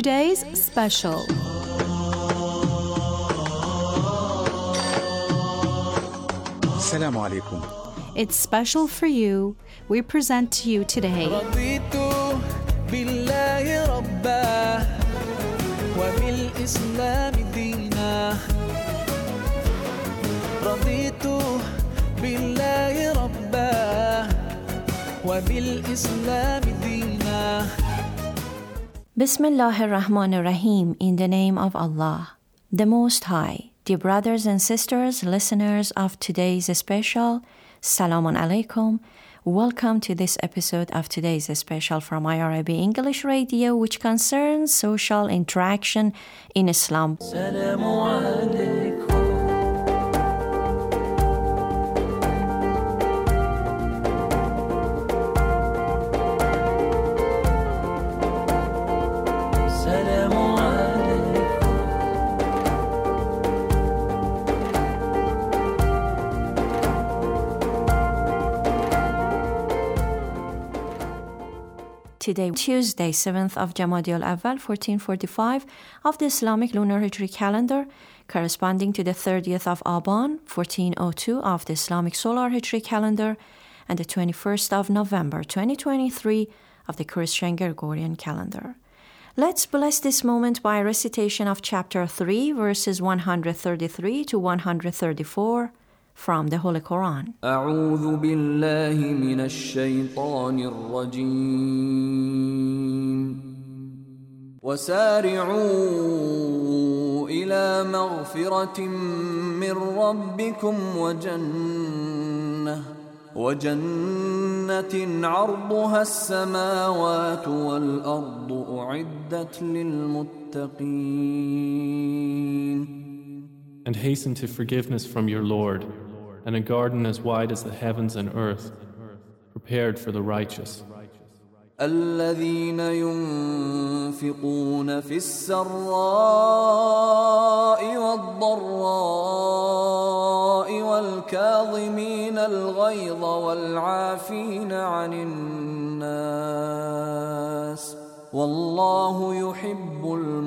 today's special. Assalamu alaikum. It's special for you. We present to you today رضيت بالله ربا وبالإسلام دينا رضيت بالله ربا وبالإسلام دينا Bismillah ar-Rahman ar-Rahim, in the name of Allah, the Most High. Dear brothers and sisters, listeners of today's special, Salamun Alaikum. Welcome to this episode of today's special from IRIB English Radio, which concerns social interaction in Islam. سلام عليكم سلام عليكم Today, Tuesday, 7th of Jamadi al-Awwal, 1445 of the Islamic lunar Hijri calendar, corresponding to the 30th of Aban, 1402 of the Islamic solar Hijri calendar, and the 21st of November, 2023 of the Christian Gregorian calendar. Let's bless this moment by a recitation of chapter 3, verses 133 to 134 from the Holy Quran. أعوذ بالله من الشيطان الرجيم وسارعوا إلى مغفرة من ربكم وجنة عرضها السماوات والأرض أعدت للمتقين And hasten to forgiveness from your Lord, and a garden as wide as the heavens and earth, prepared for the righteous. الذين ينفقون في السراء والضراء والكاظمين الغيظ والعافين عن الناس والله يحب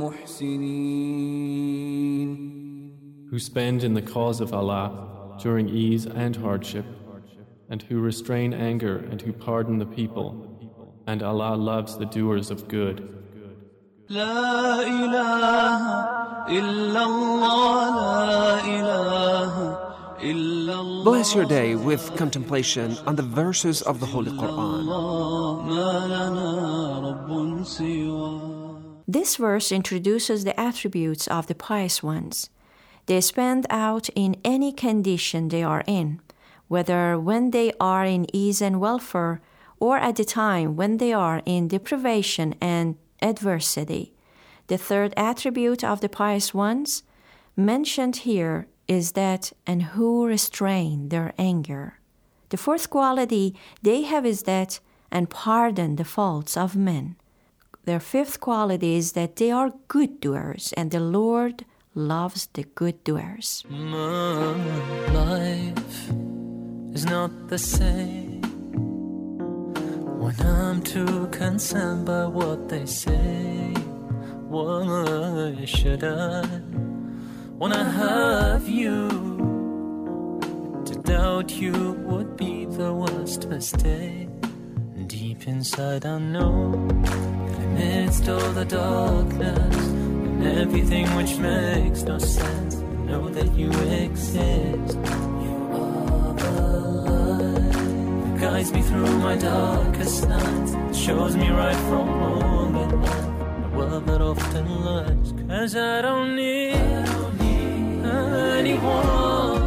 المحسنين. Who spend in the cause of Allah during ease and hardship, and who restrain anger and who pardon the people, and Allah loves the doers of good. لا إله إلا الله لا إله إلا الله. Bless your day with contemplation on the verses of the Holy Quran. ما لنا رب سوى. This verse introduces the attributes of the pious ones. They spend out in any condition they are in, whether when they are in ease and welfare, or at the time when they are in deprivation and adversity. The third attribute of the pious ones mentioned here is that, and who restrain their anger. The fourth quality they have is that, and pardon the faults of men. Their fifth quality is that they are good doers, and the Lord loves the good doers. My life is not the same when I'm too concerned by what they say. Why should I, when I have you, to doubt you would be the worst mistake. Deep inside I know that amidst all the darkness and everything which makes no sense, I know that you exist. You are the light that guides me through my darkest nights, shows me right from wrong at night, the world that often lies. 'Cause I don't need anyone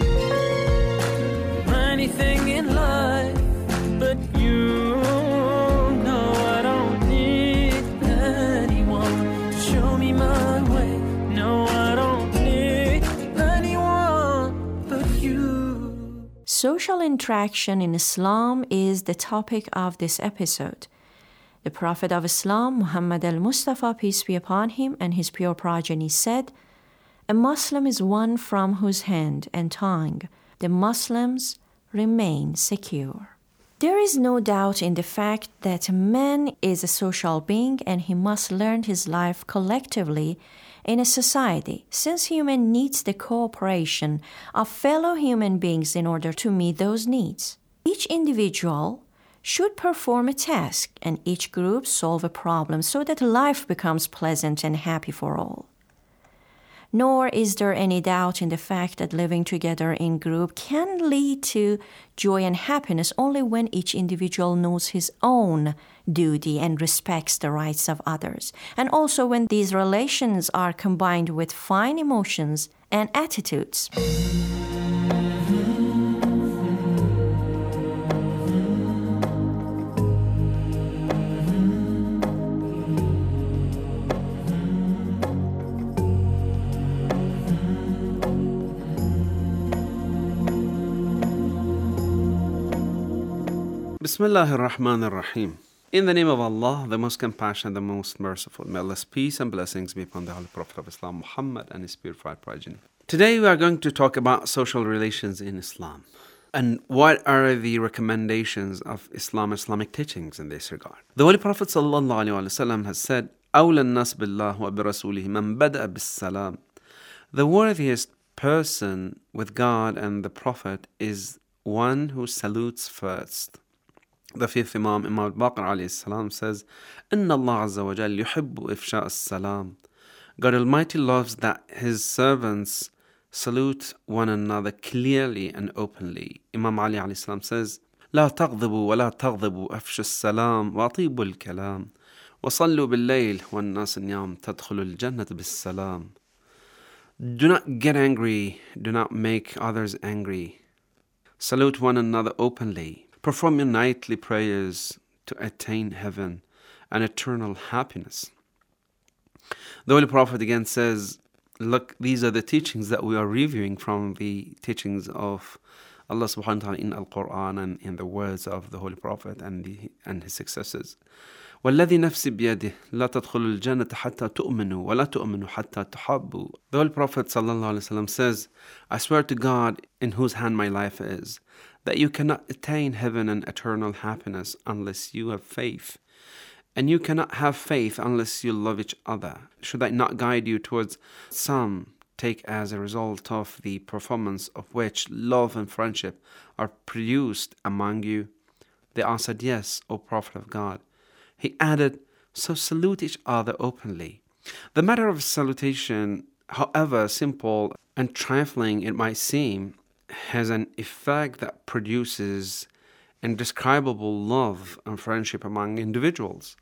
or anything in life but you. No, I don't need anyone to show me my way. No, I don't need anyone but you. Social interaction in Islam is the topic of this episode. The Prophet of Islam, Muhammad al-Mustafa, peace be upon him, and his pure progeny said, "A Muslim is one from whose hand and tongue the Muslims remain secure." There is no doubt in the fact that man is a social being and he must learn his life collectively in a society, since human needs the cooperation of fellow human beings in order to meet those needs. Each individual should perform a task and each group solve a problem so that life becomes pleasant and happy for all. Nor is there any doubt in the fact that living together in group can lead to joy and happiness only when each individual knows his own duty and respects the rights of others, and also when these relations are combined with fine emotions and attitudes. Bismillah ar-Rahman ar-Rahim. In the name of Allah, the most compassionate, the most merciful. May Allah's peace and blessings be upon the Holy Prophet of Islam, Muhammad, and his purified progeny. Today we are going to talk about social relations in Islam. And what are the recommendations of Islam, Islamic teachings in this regard? The Holy Prophet ﷺ has said, أَوْلَى النَّاسِ بِاللَّهِ وَبِرَسُولِهِ مَنْ بَدَأَ بِالسَّلَامِ. The worthiest person with God and the Prophet is one who salutes first. The fifth Imam, Imam al-Baqir alayhi salam, says, إِنَّ اللَّهَ عَزَّ وَجَلَّ يُحِبُّ إِفْشَاءَ السَّلَامِ. God Almighty loves that His servants salute one another clearly and openly. Imam Ali alayhi salam says, لا تغضبوا ولا تغضبوا أفشوا السلام وأطيبوا الكلام وصلوا بالليل والناس نيام تدخلوا الجنة بالسلام. Do not get angry, do not make others angry. Salute one another openly. Perform your nightly prayers to attain heaven and eternal happiness. The Holy Prophet again says, look, these are the teachings that we are reviewing from the teachings of Allah subhanahu wa ta'ala in Al-Quran and in the words of the Holy Prophet and his successors. وَالَّذِي نَفْسِ بِيَدِهِ لَا تَدْخُلُوا الْجَنَّةَ حَتَّى تُؤْمِنُوا وَلَا تُؤْمِنُوا حَتَّى تُحَبُّوا. The Holy Prophet sallallahu alaihi wasallam says, I swear to God in whose hand my life is, that you cannot attain heaven and eternal happiness unless you have faith. And you cannot have faith unless you love each other. Should I not guide you towards some take as a result of the performance of which love and friendship are produced among you? They answered, yes, O Prophet of God. He added, so salute each other openly. The matter of salutation, however simple and trifling it might seem, has an effect that produces indescribable love and friendship among individuals.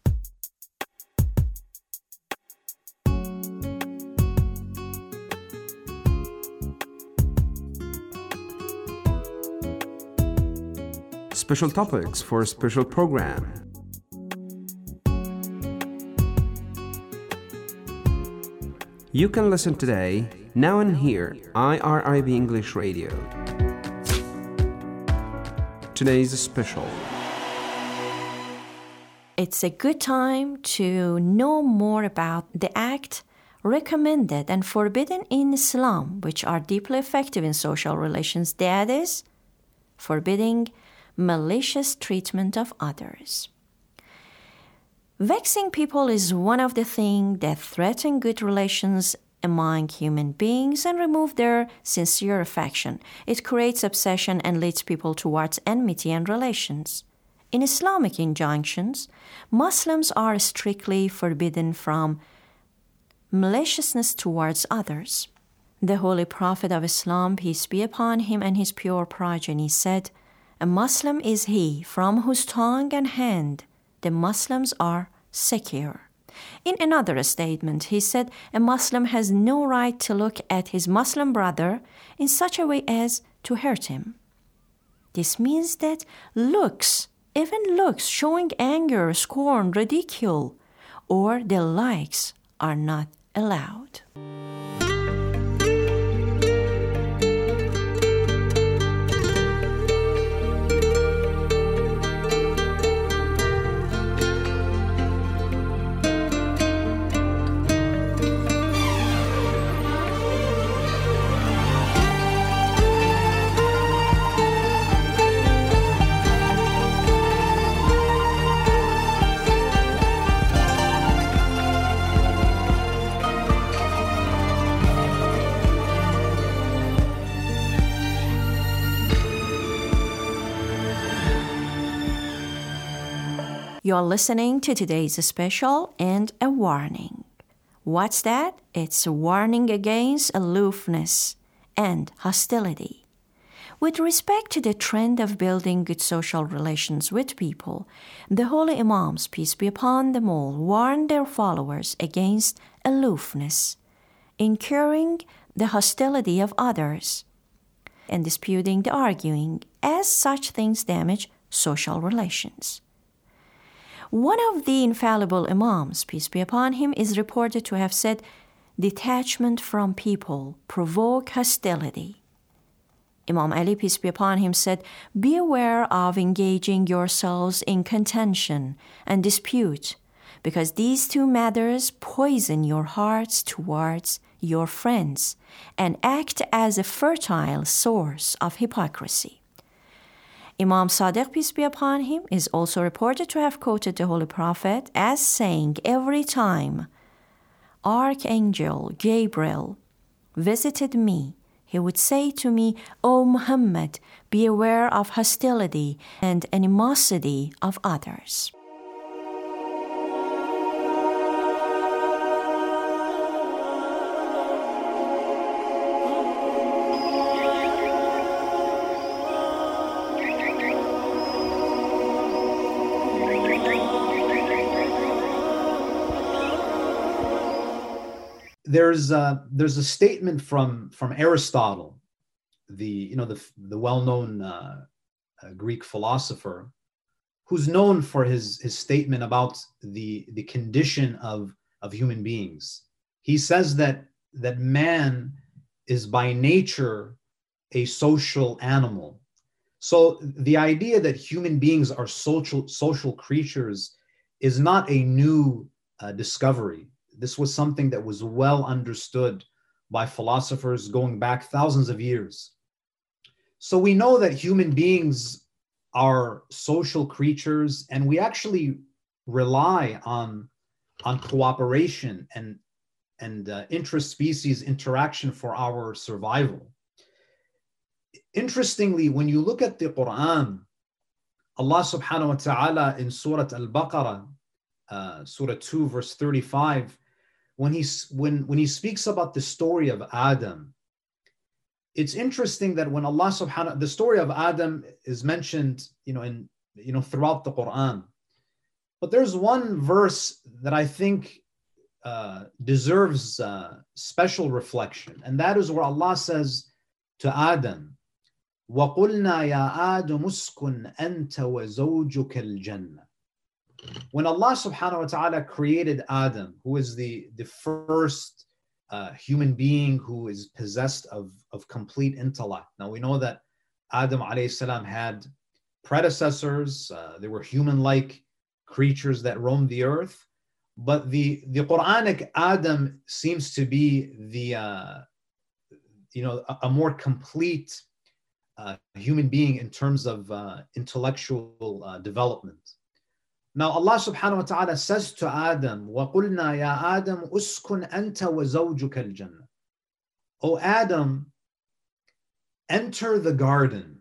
Special topics for a special program. You can listen today, now and here, IRIB English Radio. Today's special. It's a good time to know more about the act recommended and forbidden in Islam, which are deeply effective in social relations, that is, forbidding malicious treatment of others. Vexing people is one of the things that threaten good relations among human beings and remove their sincere affection. It creates obsession and leads people towards enmity and relations. In Islamic injunctions, Muslims are strictly forbidden from maliciousness towards others. The Holy Prophet of Islam, peace be upon him and his pure progeny, said, a Muslim is he from whose tongue and hand the Muslims are secure. In another statement, he said, a Muslim has no right to look at his Muslim brother in such a way as to hurt him. This means that looks, even looks showing anger, scorn, ridicule, or the likes are not allowed. You're listening to today's special and a warning. What's that? It's a warning against aloofness and hostility. With respect to the trend of building good social relations with people, the holy Imams, peace be upon them all, warned their followers against aloofness, incurring the hostility of others, and disputing the arguing, as such things damage social relations. One of the infallible Imams, peace be upon him, is reported to have said, "Detachment from people provoke hostility." Imam Ali, peace be upon him, said, "Be aware of engaging yourselves in contention and dispute, because these two matters poison your hearts towards your friends and act as a fertile source of hypocrisy." Imam Sadiq, peace be upon him, is also reported to have quoted the Holy Prophet as saying, "Every time Archangel Gabriel visited me, he would say to me, 'O Muhammad, be aware of hostility and animosity of others.'" There's a statement from Aristotle, the well-known Greek philosopher, who's known for his statement about the condition of human beings. He says that man is by nature a social animal. So the idea that human beings are social creatures is not a new discovery. This was something that was well understood by philosophers going back thousands of years. So we know that human beings are social creatures, and we actually rely on cooperation and interspecies interaction for our survival. Interestingly, when you look at the Quran, Allah subhanahu wa ta'ala in Surah Al-Baqarah, Surah 2, verse 35, when he speaks about the story of Adam, it's interesting that when Allah subhanahu, the story of Adam is mentioned, throughout the Quran. But there's one verse that I think deserves special reflection, and that is where Allah says to Adam, وَقُلْنَا يَا آدَمُ اسْكُنْ أَنْتَ وَزَوْجُكَ الْجَنَّةِ. When Allah subhanahu wa ta'ala created Adam, who is the first human being who is possessed of complete intellect. Now we know that Adam alayhi salam had predecessors. They were human-like creatures that roamed the earth. But the Quranic Adam seems to be a more complete human being in terms of intellectual development. Now Allah subhanahu wa ta'ala says to Adam, وَقُلْنَا يَا آدَمُ أُسْكُنْ أَنْتَ وَزَوْجُكَ الْجَنَّةِ. O Adam, enter the garden.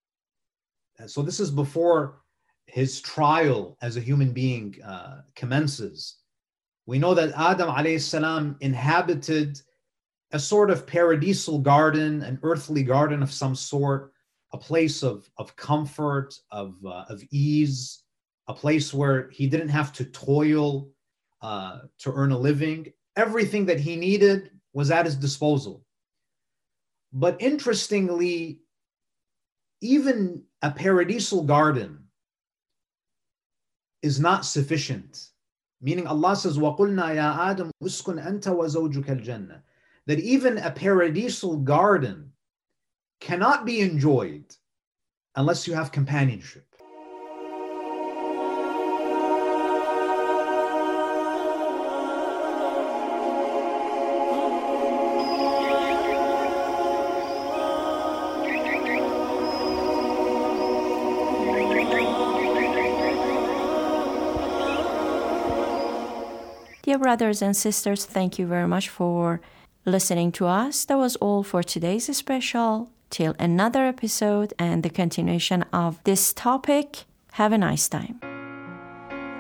And so this is before his trial as a human being commences. We know that Adam alayhi salam inhabited a sort of paradisal garden, an earthly garden of some sort, a place of comfort, of ease, a place where he didn't have to toil to earn a living. Everything that he needed was at his disposal. But interestingly, even a paradisal garden is not sufficient. Meaning Allah says, وَقُلْنَا يَا آدَمُ أُسْكُنْ أَنْتَ وَزَوْجُكَ الْجَنَّةِ. That even a paradisal garden cannot be enjoyed unless you have companionship. Dear brothers and sisters, thank you very much for listening to us. That was all for today's special. Till another episode and the continuation of this topic, have a nice time.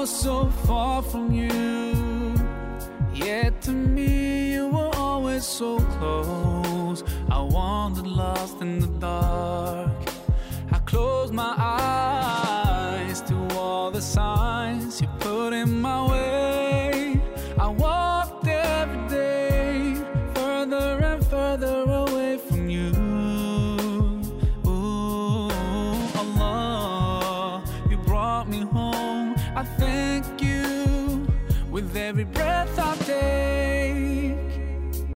was so far from you, yet to me you were always so close. I wandered lost in the dark. I closed my eyes to all the signs you put in my way. I walked every day further and further away from you. Ooh, Allah, you brought me home. I thank you with every breath I take.